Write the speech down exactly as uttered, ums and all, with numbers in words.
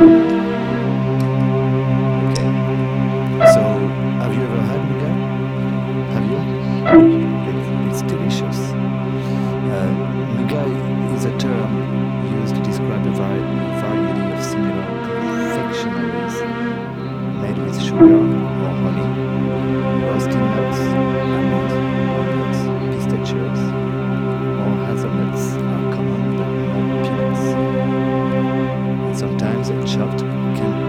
Okay. So, have you ever had nougat? Have you? It's, it's delicious. Uh, nougat is a term used to describe a vari- variety of similar confectionaries made with sugar or honey, roasted nuts, almonds, walnuts, pistachios, or hazelnuts are common, but not peanuts. And sometimes chopped can